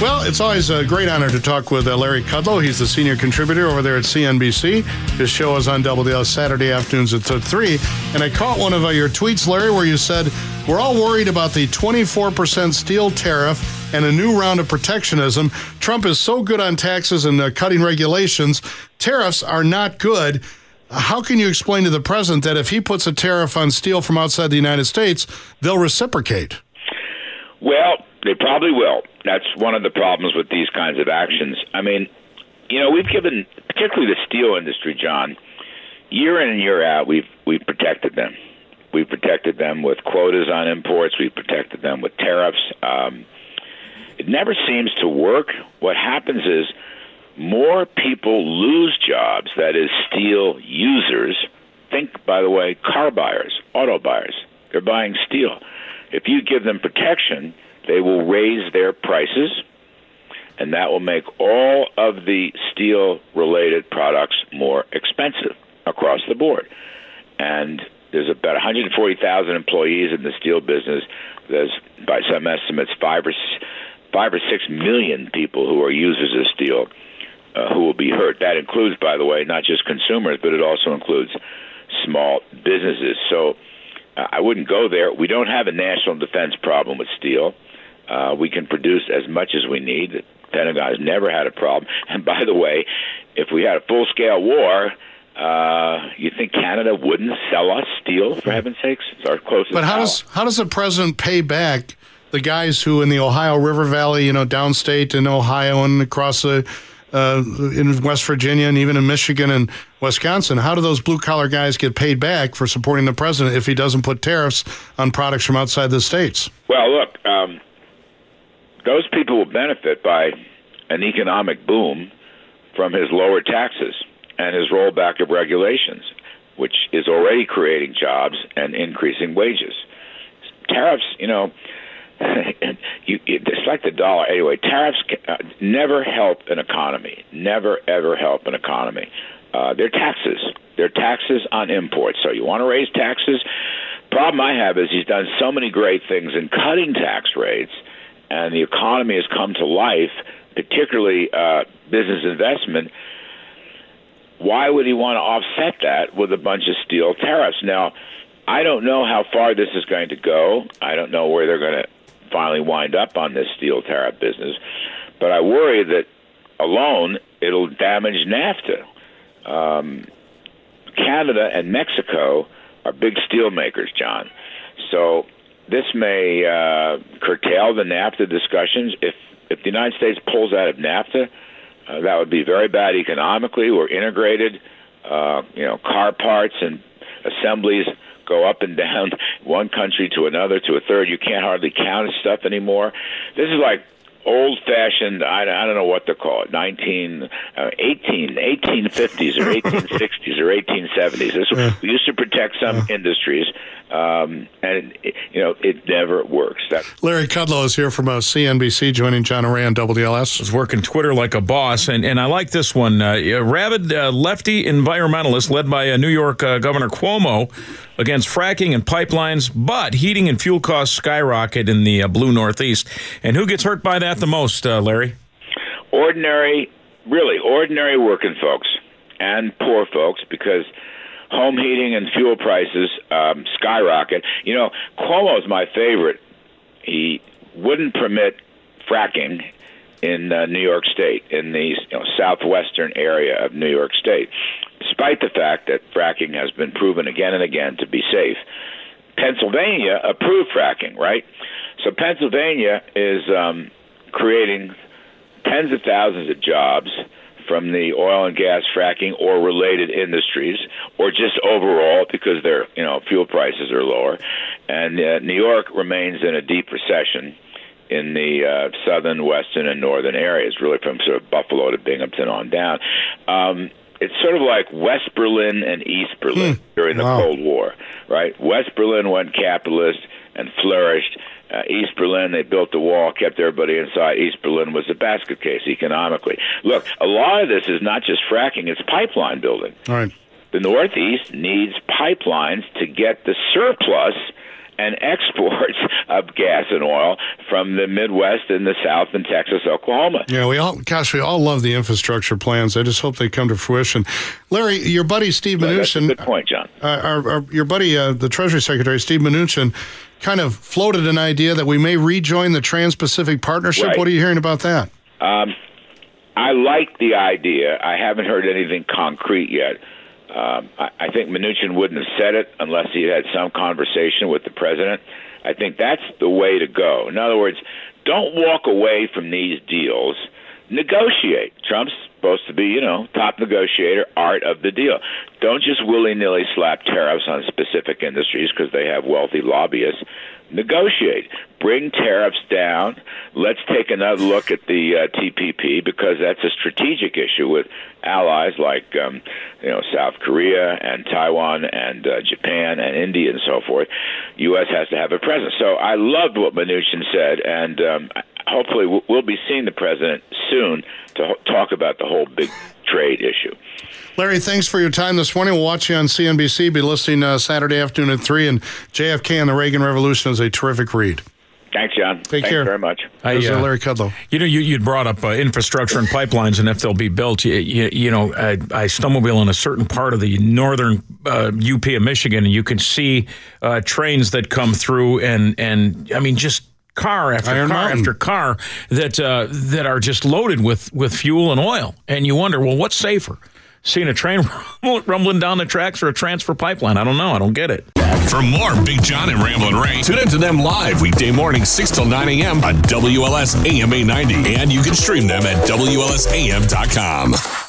Well, it's always a great honor to talk with Larry Kudlow. He's the senior contributor over there at CNBC. His show is on WDL Saturday afternoons at 3. And I caught one of your tweets, Larry, where you said, we're all worried about the 24% steel tariff and a new round of protectionism. Trump is so good on taxes and cutting regulations. Tariffs are not good. How can you explain to the president that if he puts a tariff on steel from outside the United States, they'll reciprocate? Well, they probably will. That's one of the problems with these kinds of actions. I mean, we've given, particularly the steel industry, John, year in and year out, we've protected them. We've protected them with quotas on imports. We've protected them with tariffs. It never seems to work. What happens is more people lose jobs, that is, steel users. Think, by the way, car buyers, auto buyers. They're buying steel. If you give them protection, they will raise their prices, and that will make all of the steel-related products more expensive across the board. And there's about 140,000 employees in the steel business. There's, by some estimates, 5 or 6 million people who are users of steel who will be hurt. That includes, by the way, not just consumers, but it also includes small businesses. So I wouldn't go there. We don't have a national defense problem with steel. We can produce as much as we need. The Pentagon has never had a problem. And by the way, if we had a full-scale war, you think Canada wouldn't sell us steel, for heaven's sakes? It's our closest But how does the president pay back the guys who in the Ohio River Valley, downstate in Ohio and across in West Virginia and even in Michigan and Wisconsin, how do those blue-collar guys get paid back for supporting the president if he doesn't put tariffs on products from outside the states? Well, look, those people will benefit by an economic boom from his lower taxes and his rollback of regulations, which is already creating jobs and increasing wages. Tariffs, it's like the dollar. Anyway, tariffs never help an economy. Never, ever help an economy. They're taxes. They're taxes on imports. So you want to raise taxes? Problem I have is he's done so many great things in cutting tax rates, and the economy has come to life, particularly business investment. Why would he want to offset that with a bunch of steel tariffs? Now, I don't know how far this is going to go. I don't know where they're going to finally wind up on this steel tariff business. But I worry that alone it'll damage NAFTA. Canada and Mexico are big steel makers, John. So this may curtail the NAFTA discussions. If the United States pulls out of NAFTA, that would be very bad economically. We're integrated. Car parts and assemblies go up and down one country to another to a third. You can't hardly count stuff anymore. This is like old-fashioned, I don't know what to call it, 1850s or 1860s or 1870s. We used to protect some industries, and it never works. Larry Kudlow is here from CNBC, joining John Array on WLS. Is working Twitter like a boss, and I like this one. A rabid lefty environmentalist led by New York Governor Cuomo against fracking and pipelines, but heating and fuel costs skyrocket in the blue Northeast. And who gets hurt by that the most, Larry? Ordinary working folks and poor folks, because home heating and fuel prices skyrocket. Cuomo's my favorite. He wouldn't permit fracking in New York State, in the southwestern area of New York State, despite the fact that fracking has been proven again and again to be safe. Pennsylvania approved fracking, right? So Pennsylvania is creating tens of thousands of jobs from the oil and gas fracking or related industries, or just overall because their fuel prices are lower. And New York remains in a deep recession in the southern, western, and northern areas, really from sort of Buffalo to Binghamton on down. It's sort of like West Berlin and East Berlin during the Cold War, right? West Berlin went capitalist and flourished. East Berlin, they built the wall, kept everybody inside. East Berlin was a basket case economically. Look, a lot of this is not just fracking, it's pipeline building. All right. The Northeast needs pipelines to get the surplus and exports of gas and oil from the Midwest and the South and Texas, Oklahoma. Yeah, we all love the infrastructure plans. I just hope they come to fruition. Larry, your buddy Steve Mnuchin. That's a good point, John. Your buddy, the Treasury Secretary, Steve Mnuchin, kind of floated an idea that we may rejoin the Trans-Pacific Partnership. Right. What are you hearing about that? I like the idea. I haven't heard anything concrete yet. I think Mnuchin wouldn't have said it unless he had some conversation with the president. I think that's the way to go. In other words, don't walk away from these deals. Negotiate. Trump's supposed to be, top negotiator, art of the deal. Don't just willy-nilly slap tariffs on specific industries because they have wealthy lobbyists. Negotiate. Bring tariffs down. Let's take another look at the TPP because that's a strategic issue with allies like South Korea and Taiwan and Japan and India and so forth. U.S. has to have a presence. So I loved what Mnuchin said, and hopefully we'll be seeing the president soon to talk about the whole big trade issue. Larry, thanks for your time this morning. We'll watch you on CNBC. Be listening Saturday afternoon at 3. And JFK and the Reagan Revolution is a terrific read. Thanks, John. Take care. Thanks very much. Larry Kudlow. You'd brought up infrastructure and pipelines, and if they'll be built. I snowmobile in a certain part of the northern UP of Michigan, and you can see trains that come through, and I mean, just car after Iron car Mountain. after car that are just loaded with fuel and oil. And you wonder, well, what's safer? Seeing a train rumbling down the tracks or a transfer pipeline? I don't know. I don't get it. For more Big John and Ramblin' Ray, tune into them live weekday mornings 6 till 9 a.m. on WLS AM 890. And you can stream them at WLSAM.com.